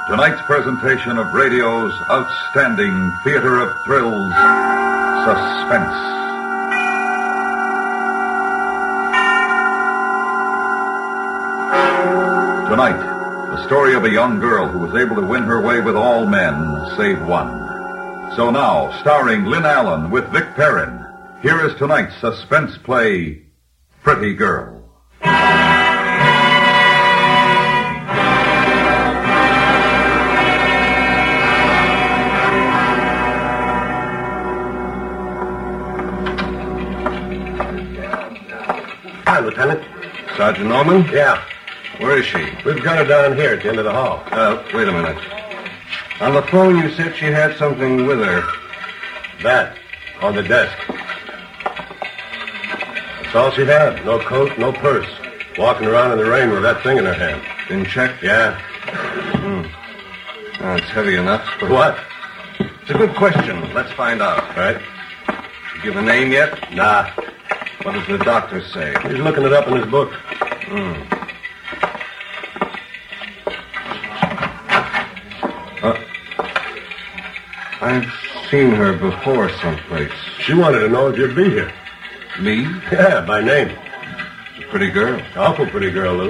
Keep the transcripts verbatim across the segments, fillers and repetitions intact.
Tonight's presentation of radio's outstanding theater of thrills, Suspense. Tonight, the story of a young girl who was able to win her way with all men save one. So now, starring Lynn Allen with Vic Perrin, here is tonight's suspense play, Pretty Girl. Hi, Lieutenant. Sergeant Norman? Yeah. Where is she? We've got her down here at the end of the hall. Uh, wait a minute. On the phone, you said she had something with her. That, on the desk. That's all she had. No coat, no purse. Walking around in the rain with that thing in her hand. Been checked? Yeah. Hmm. Oh, it's heavy enough. For what? It's a good question. Let's find out. Right. You give a name yet? Nah. What does the doctor say? He's looking it up in his book. Hmm. Uh, I've seen her before someplace. She wanted to know if you'd be here. Me? Yeah, by name. She's a pretty girl. Awful pretty girl, Lou.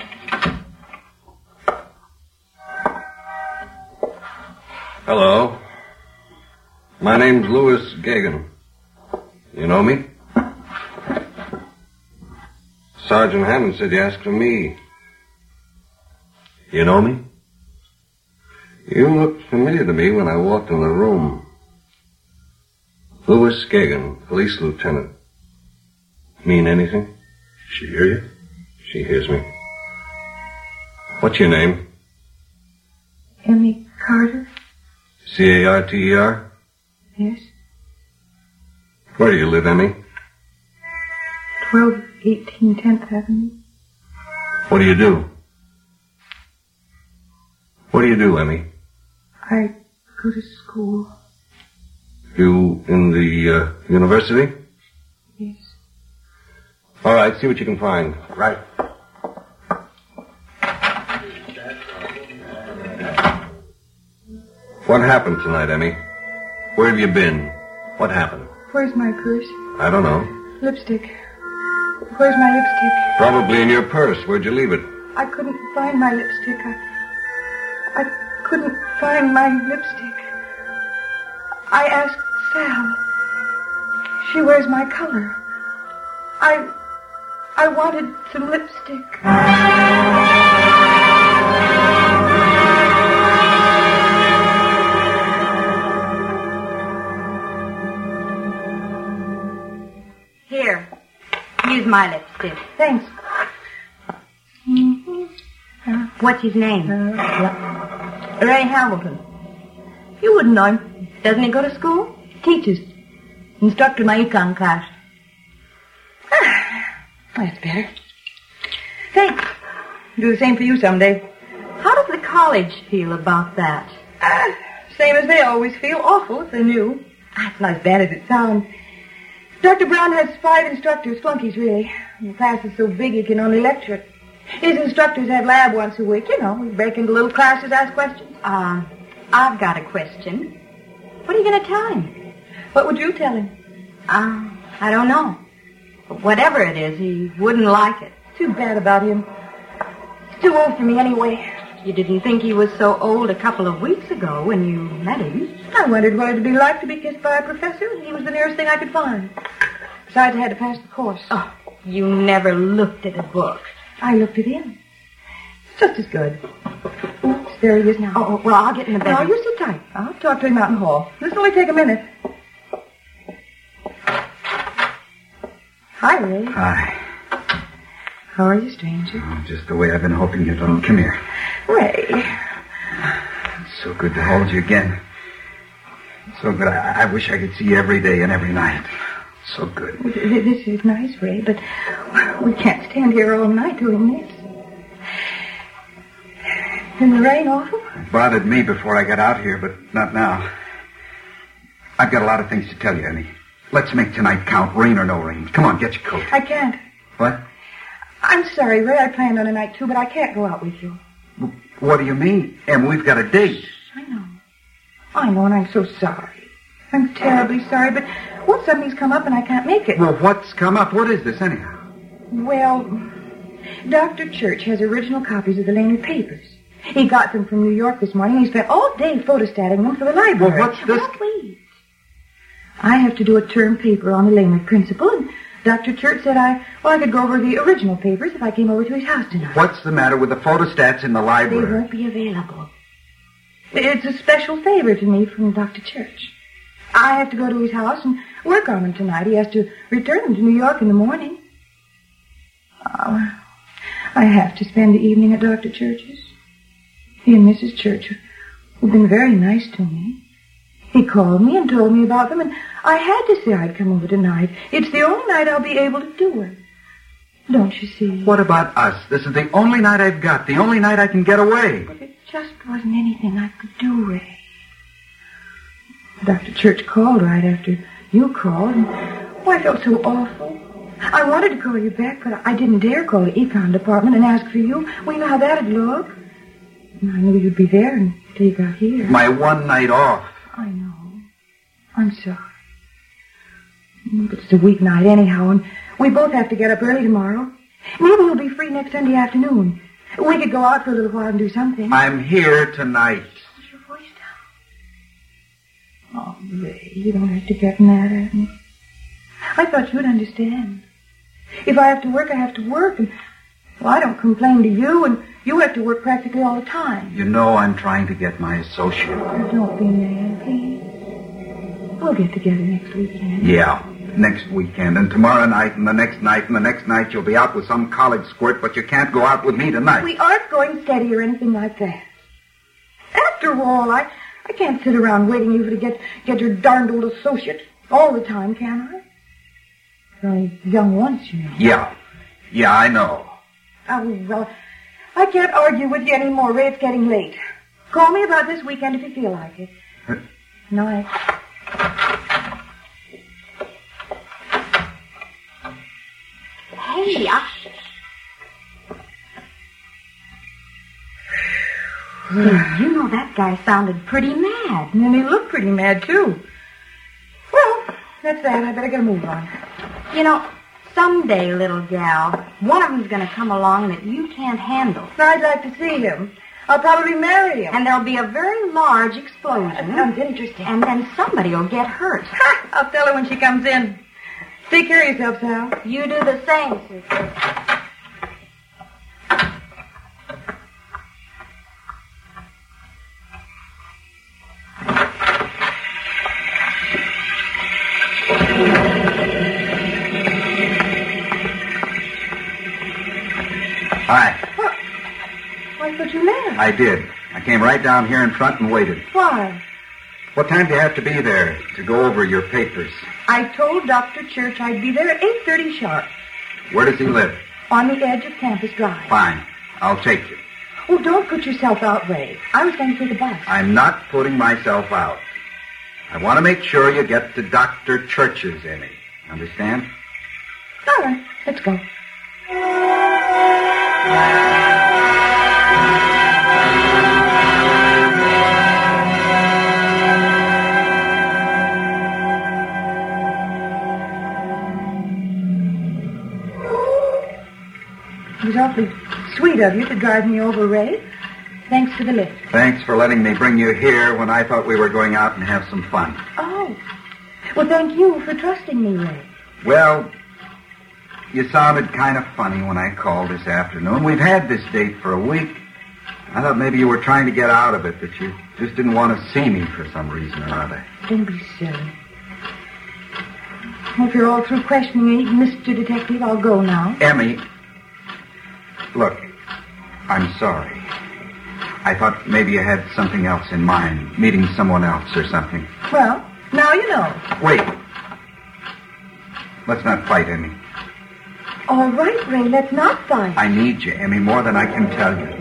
Hello. My name's Louis Gagan. You know me? Sergeant Hammond said you asked for me. You know me? You looked familiar to me when I walked in the room. Louis Gagan, police lieutenant. Mean anything? She hear you? She hears me. What's your name? Emmy Carter? C A R T E R? Yes. Where do you live, Emmy? twelve eighteen tenth Avenue. What do you do? What do you do, Emmy? I go to school. You in the uh, university? Yes. All right, see what you can find. Right. What happened tonight, Emmy? Where have you been? What happened? Where's my purse? I don't know. Lipstick. Where's my lipstick? Probably in your purse. Where'd you leave it? I couldn't find my lipstick. I, I couldn't find my lipstick. I asked Sal. She wears my color. I, I wanted some lipstick. Here. Use my lipstick. Thanks. Mm-hmm. Uh, what's his name? Uh, Ray Hamilton. You wouldn't know him. Doesn't he go to school? Teaches. Instructor in my econ class. That's better. Thanks. Do the same for you someday. How does the college feel about that? Uh, same as they always feel. Awful if they knew. That's not as bad as it sounds. Doctor Brown has five instructors, flunkies really. And the class is so big he can only lecture it. His instructors have lab once a week. You know, we break into little classes, ask questions. Uh, I've got a question. What are you going to tell him? What would you tell him? Uh, I don't know. But whatever it is, he wouldn't like it. Too bad about him. He's too old for me anyway. You didn't think he was so old a couple of weeks ago when you met him. I wondered what it'd be like to be kissed by a professor, and he was the nearest thing I could find. Besides, I had to pass the course. Oh, you never looked at a book. I looked at him. It's just as good. Oops, there he is now. Oh, well, I'll get in the bed. No, you sit tight. I'll talk to him out in the hall. This'll only take a minute. Hi, Ray. Hi. How are you, stranger? Oh, just the way I've been hoping you'd come here. Ray. It's so good to hold you again. So good. I, I wish I could see you every day and every night. So good. This is nice, Ray, but we can't stand here all night doing this. Isn't the rain awful? It bothered me before I got out here, but not now. I've got a lot of things to tell you, Annie. Let's make tonight count, rain or no rain. Come on, get your coat. I can't. What? I'm sorry, Ray. I planned on a night, too, but I can't go out with you. What do you mean? Em, we've got a date. I know. I know, and I'm so sorry. I'm terribly sorry, but well, something's come up and I can't make it. Well, what's come up? What is this, anyhow? Well, Doctor Church has original copies of the Laney papers. He got them from New York this morning. He spent all day photostating them for the library. Well, what's this? Oh, please. I have to do a term paper on the Laney principle, and Doctor Church said I, well, I could go over the original papers if I came over to his house tonight. What's the matter with the photostats in the They library? won't be available. It's a special favor to me from Doctor Church. I have to go to his house and work on them tonight. He has to return them to New York in the morning. Oh, I have to spend the evening at Doctor Church's. He and Missus Church have been very nice to me. He called me and told me about them, and I had to say I'd come over tonight. It's the only night I'll be able to do it. Don't you see? What about us? This is the only night I've got, the only night I can get away. But it just wasn't anything I could do, Ray. Doctor Church called right after you called, and oh, I felt so awful. I wanted to call you back, but I didn't dare call the econ department and ask for you. Well, you know how that'd look. And I knew you'd be there until you got here. My one night off. I know. I'm sorry. But it's a weeknight anyhow, and we both have to get up early tomorrow. Maybe you'll be free next Sunday afternoon. We could go out for a little while and do something. I'm here tonight. Is your voice down? Oh, Ray, you don't have to get mad at me. I thought you'd understand. If I have to work, I have to work, and well, I don't complain to you, and you have to work practically all the time. You know I'm trying to get my associate. Oh, don't be mad, please. We'll get together next weekend. Yeah, next weekend, and tomorrow night, and the next night, and the next night you'll be out with some college squirt, but you can't go out with me tonight. We aren't going steady or anything like that. After all, I, I can't sit around waiting you to get, get your darned old associate all the time, can I? You're only young once, you know. Yeah, yeah, I know. Oh, well, I can't argue with you anymore, Ray. It's getting late. Call me about this weekend if you feel like it. Night. Hey, I... Say, you know that guy sounded pretty mad. And he looked pretty mad, too. Well, that's that. I better get a move on. You know, someday, little gal, one of them's going to come along that you can't handle. I'd like to see him. I'll probably marry him. And there'll be a very large explosion. That sounds interesting. And then somebody will get hurt. Ha! I'll tell her when she comes in. Take care of yourself, Sal. You do the same, sister. Hi. What? Why thought you left? I did. I came right down here in front and waited. Why? What time do you have to be there to go over your papers? I told Doctor Church I'd be there at eight thirty sharp. Where does he live? On the edge of Campus Drive. Fine. I'll take you. Oh, don't put yourself out, Ray. I was going to take a bus. I'm not putting myself out. I want to make sure you get to Doctor Church's, Emmy. Understand? All right, let's go. It was awfully sweet of you to drive me over, Ray. Thanks for the lift. Thanks for letting me bring you here when I thought we were going out and have some fun. Oh. Well, thank you for trusting me, Ray. Well, you sounded kind of funny when I called this afternoon. We've had this date for a week. I thought maybe you were trying to get out of it, that you just didn't want to see me for some reason or other. Don't be silly. Well, if you're all through questioning me, Mister Detective, I'll go now. Emmy, look, I'm sorry. I thought maybe you had something else in mind, meeting someone else or something. Well, now you know. Wait. Let's not fight, Emmy. All right, Ray, let's not fight. I need you, Emmy, more than I can tell you.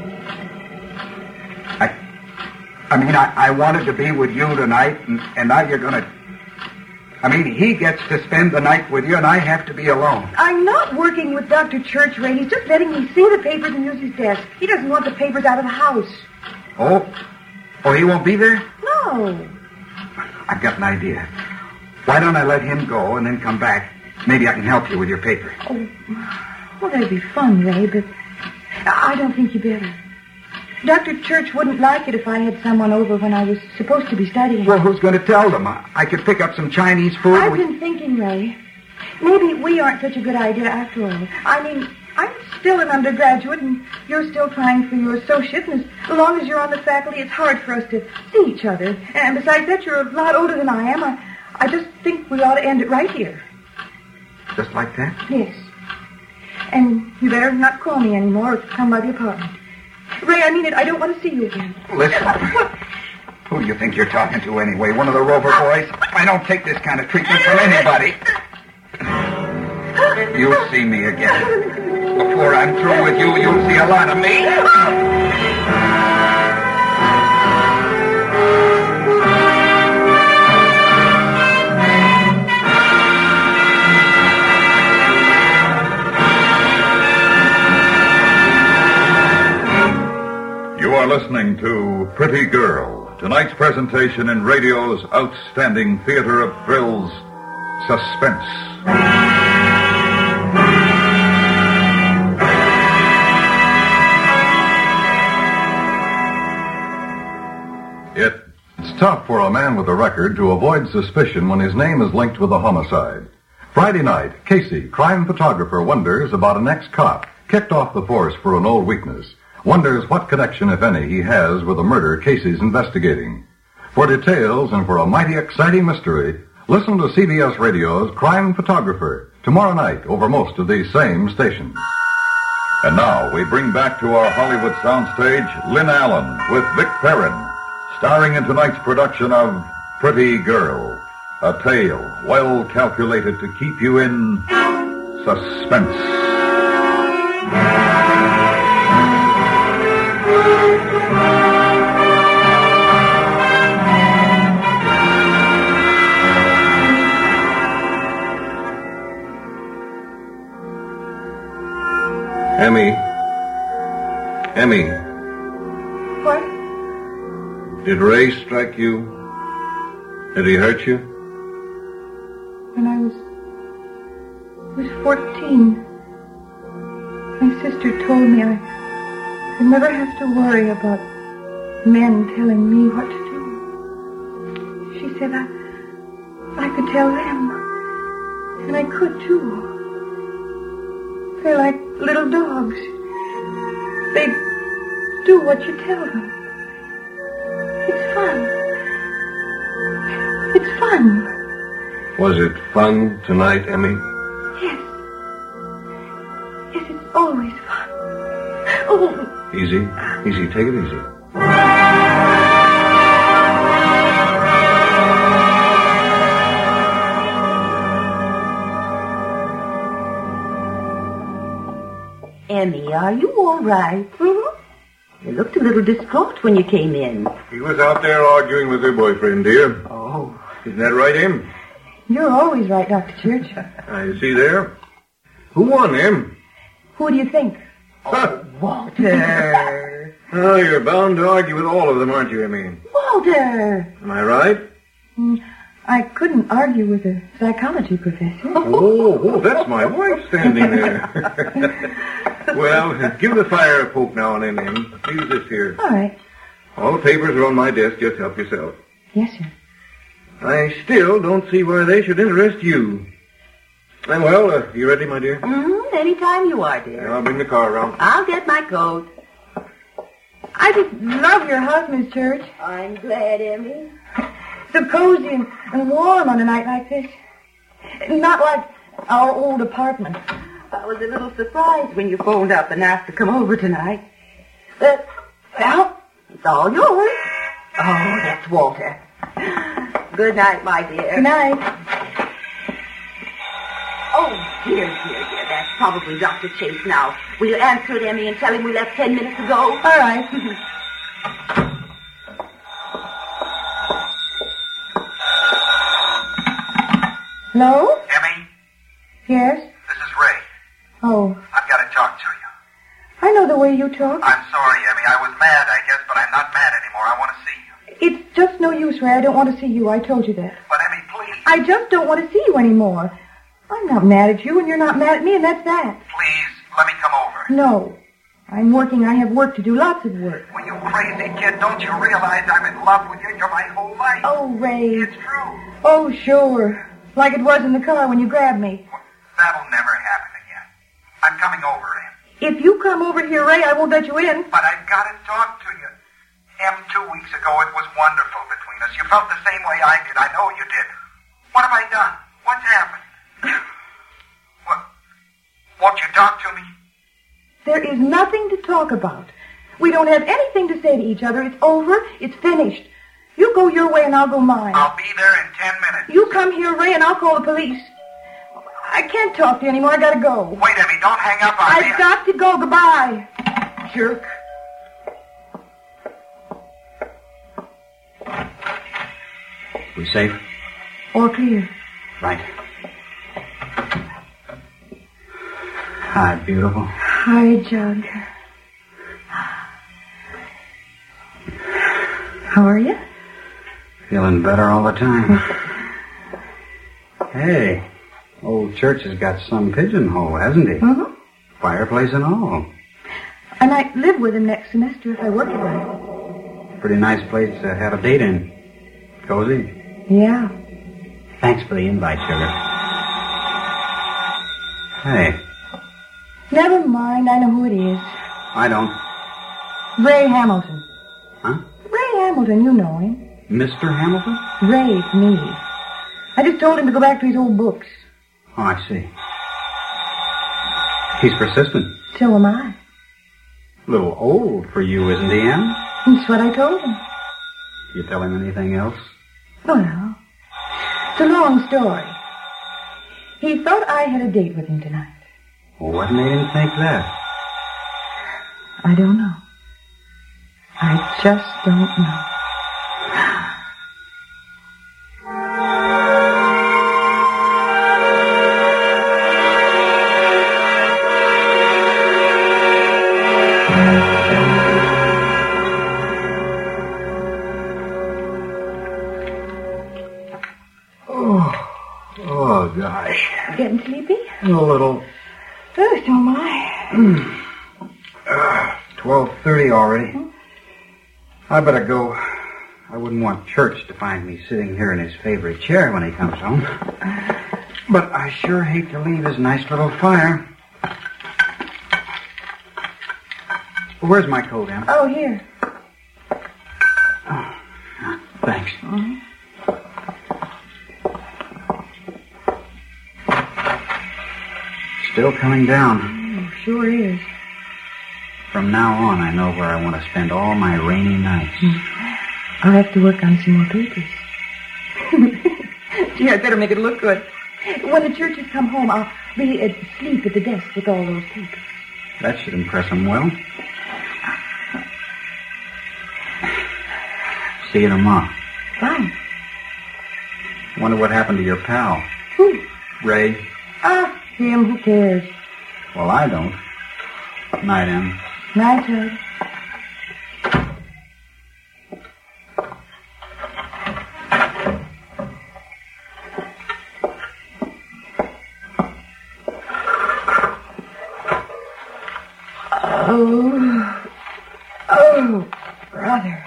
I I mean, I, I wanted to be with you tonight, and, and now you're going to I mean, he gets to spend the night with you, and I have to be alone. I'm not working with Doctor Church, Ray. He's just letting me see the papers and use his desk. He doesn't want the papers out of the house. Oh? Oh, he won't be there? No. I've got an idea. Why don't I let him go and then come back? Maybe I can help you with your paper. Oh, well, that'd be fun, Ray, but I don't think you better. Doctor Church wouldn't like it if I had someone over when I was supposed to be studying. Well, who's going to tell them? I, I could pick up some Chinese food. I've we... been thinking, Ray. Maybe we aren't such a good idea after all. I mean, I'm still an undergraduate, and you're still trying for your associate, and as long as you're on the faculty, it's hard for us to see each other. And besides that, you're a lot older than I am. I, I just think we ought to end it right here. Just like that? Yes. And you better not call me anymore or come by the apartment. Ray, I mean it. I don't want to see you again. Listen. Who do you think you're talking to anyway? One of the Rover boys? I don't take this kind of treatment from anybody. You'll see me again. Before I'm through with you, you'll see a lot of me. You are listening to Pretty Girl, tonight's presentation in radio's outstanding theater of thrills, Suspense. It's tough for a man with a record to avoid suspicion when his name is linked with a homicide. Friday night, Casey, crime photographer, wonders about an ex-cop kicked off the force for an old weakness. Wonders what connection, if any, he has with the murder Casey's investigating. For details and for a mighty exciting mystery, listen to C B S Radio's Crime Photographer tomorrow night over most of these same stations. And now we bring back to our Hollywood soundstage Lynn Allen with Vic Perrin, starring in tonight's production of Pretty Girl, a tale well calculated to keep you in suspense. Emmy. Emmy. What? Did Ray strike you? Did he hurt you? When I was... was fourteen, my sister told me I... I'd never have to worry about men telling me what to do. She said I, I could tell them, and I could too. They're like little dogs. They do what you tell them. It's fun. It's fun. Was it fun tonight, Emmy? Yes. Yes, it's always fun. Oh... Easy. Easy. Take it easy. Emmy, are you all right? Mm-hmm. You looked a little distraught when you came in. He was out there arguing with her boyfriend, dear. Oh. Isn't that right, Em? You're always right, Doctor Church. I see there. Who won, Em? Who do you think? Oh, Walter. Oh, you're bound to argue with all of them, aren't you, Emmy? Walter. Am I right? Mm, I couldn't argue with a psychology professor. Oh, oh, that's my wife standing there. Well, give the fire a poke now and then, Em. Use this here. All right. All the papers are on my desk. Just help yourself. Yes, sir. I still don't see why they should interest you. Uh, well, uh, you ready, my dear? Mm-hmm. Anytime you are, dear. I'll bring the car around. I'll get my coat. I just love your house, Miss Church. I'm glad, Emmy. So cozy and, and warm on a night like this. Not like our old apartment. I was a little surprised when you phoned up and asked to come over tonight. But, well, It's all yours. Oh, that's Walter. Good night, my dear. good night. Oh, dear, dear, dear. That's probably Doctor Chase now. Will you answer it, Emmy, and tell him we left ten minutes ago? All right. Hello? Emmy, Yes? this is Ray. Oh, I've got to talk to you. I know the way you talk. I'm sorry, Emmy. I was mad, I guess, but I'm not mad anymore. I want to see you. It's just no use, Ray. I don't want to see you. I told you that. But, Emmy, please. I just don't want to see you anymore. I'm not mad at you, and you're not mad at me, and that's that. Please, let me come over. No. I'm working. I have work to do, lots of work. Well, you crazy kid, don't you realize I'm in love with you? You're my whole life. Oh, Ray. It's true. Oh, sure. Like it was in the car when you grabbed me. Well, that'll never happen again. I'm coming over, Em. If you come over here, Ray, I won't let you in. But I've got to talk to you. Em, two weeks ago, it was wonderful between us. You felt the same way I did. I know you did. What have I done? What's happened? What? Won't you talk to me? There is nothing to talk about. We don't have anything to say to each other. It's over. It's finished. You go your way and I'll go mine. I'll be there in ten minutes. You come here, Ray, and I'll call the police. I can't talk to you anymore. I gotta go. Wait, Emmy, don't hang up on me. I've got to go. Goodbye. Jerk. We safe? All clear. Right. Hi, beautiful. Hi, Jug. How are you? Feeling better all the time. Hey, old Church has got some pigeonhole, hasn't he? Mm-hmm. Fireplace and all. I might live with him next semester if I work it right. Pretty nice place to have a date in. Cozy. Yeah. Thanks for the invite, Sugar. Hey, Never mind. I know who it is. I don't. Ray Hamilton. Huh? Ray Hamilton, you know him. Mister Hamilton? Ray, it's me. I just told him to go back to his old books. Oh, I see. He's persistent. So am I. A little old for you, isn't he, Em? That's what I told him. You tell him anything else? Well, it's a long story. He thought I had a date with him tonight. Well, what made him think that? I don't know. I just don't know. Oh, gosh. Getting sleepy? A little. Oh, so am I. Uh, twelve thirty already. I better go. I wouldn't want Church to find me sitting here in his favorite chair when he comes home. But I sure hate to leave his nice little fire. Where's my coat, Em? Oh, here. Oh, thanks. Mm-hmm. Still coming down. Oh, sure is. From now on, I know where I want to spend all my rainy nights. I'll have to work on some more papers. Gee, I'd better make it look good. When the Churches come home, I'll be asleep at the desk with all those papers. That should impress them well. See you tomorrow. Fine. Wonder what happened to your pal. Who? Ray. Ah, him. Who cares? Well, I don't. Night, Em. Night, Ted. Oh. Oh, brother.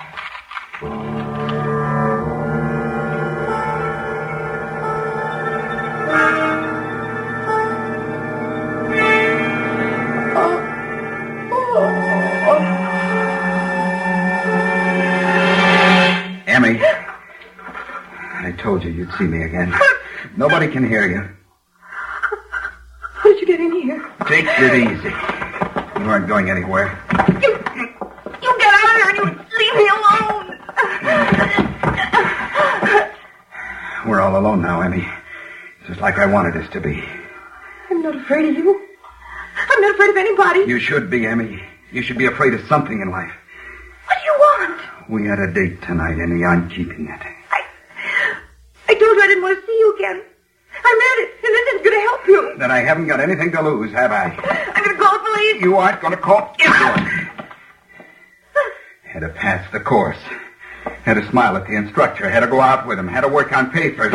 Emmy, I told you you'd see me again. Nobody can hear you. How did you get in here? Take it easy. You aren't going anywhere. You, you get out of here and you leave me alone. We're all alone now, Emmy. Just like I wanted us to be. I'm not afraid of you. I'm not afraid of anybody. You should be, Emmy. You should be afraid of something in life. What do you want? We had a date tonight, Emmy. I'm keeping it. I, I told you I didn't want to see you again. I meant it, and this is going to help you. Then I haven't got anything to lose, have I? I'm going to call the police. You aren't going to call anyone. Had to pass the course. Had to smile at the instructor. Had to go out with him. Had to work on papers.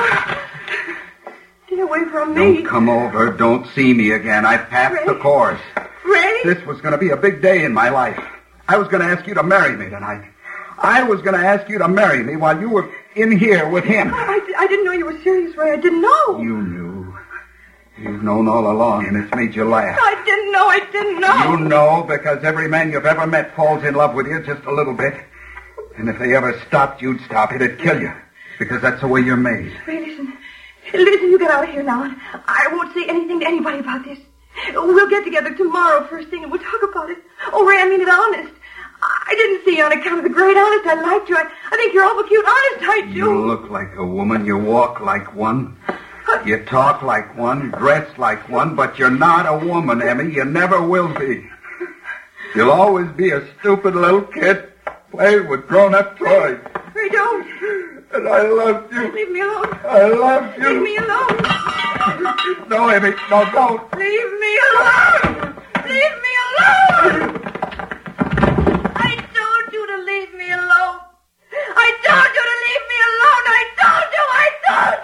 Get away from me. Don't come over. Don't see me again. I passed Ray? the course. Ray? This was going to be a big day in my life. I was going to ask you to marry me tonight. I was going to ask you to marry me while you were in here with him. I, I didn't know you were serious, Ray. I didn't know. You knew. You've known all along, and it's made you laugh. I didn't know. I didn't know. You know because every man you've ever met falls in love with you just a little bit. And if they ever stopped, you'd stop. It'd kill you. Because that's the way you're made. Ray, listen. Listen, you get out of here now. I won't say anything to anybody about this. We'll get together tomorrow first thing and we'll talk about it. Oh, Ray, I mean it honest. I didn't see you on account of the great honest. I liked you. I, I think you're awful cute. Honest, I do. You look like a woman. You walk like one. You talk like one. Dress like one. But you're not a woman, Emmy. You never will be. You'll always be a stupid little kid playing with grown-up toys. Ray, don't. And I love you. Leave me alone. I love you. Leave me alone. No, Emmy. No, don't. Leave me alone. Leave me alone. I told you to leave me alone. I told you to leave me alone. I told you. I told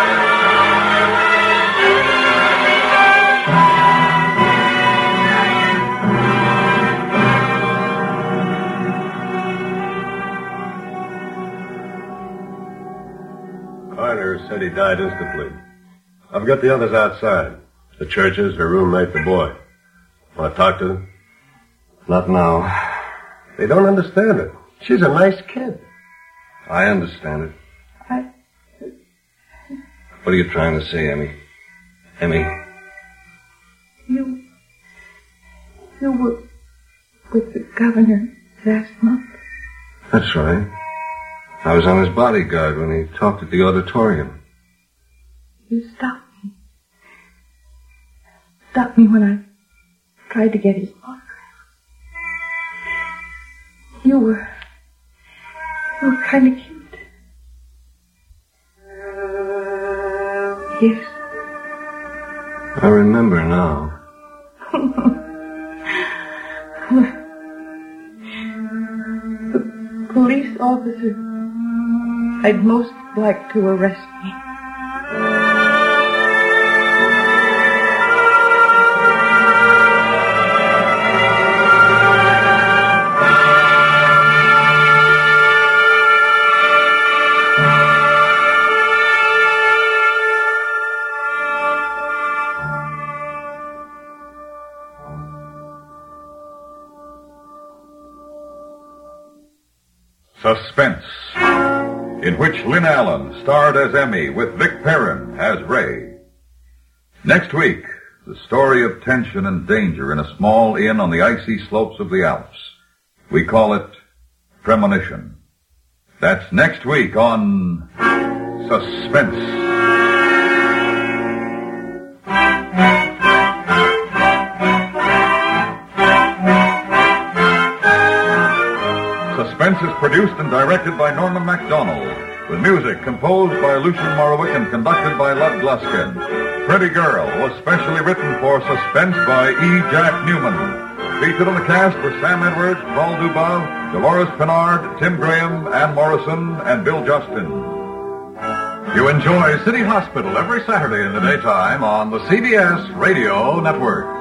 Carter said he died instantly. I've got the others outside. The Churches, her roommate, the boy. Want to talk to them? Not now. They don't understand it. She's a nice kid. I understand it. I... What are you trying to say, Emmy? Emmy? You... You were with the governor last month. That's right. I was on his bodyguard when he talked at the auditorium. You stopped me. Stopped me when I tried to get his autograph. You were... You were kind of cute. Yes. I remember now. The police officer I'd most like to arrest me. Suspense, in which Lynn Allen starred as Emmy with Vic Perrin as Ray. Next week, the story of tension and danger in a small inn on the icy slopes of the Alps. We call it Premonition. That's next week on Suspense. Suspense is produced and directed by Norman MacDonald, with music composed by Lucian Morowick and conducted by Lud Gluskin. Pretty Girl was specially written for Suspense by E. Jack Newman. Featured on the cast were Sam Edwards, Paul Dubov, Dolores Pinard, Tim Graham, Ann Morrison, and Bill Justin. You enjoy City Hospital every Saturday in the daytime on the C B S Radio Network.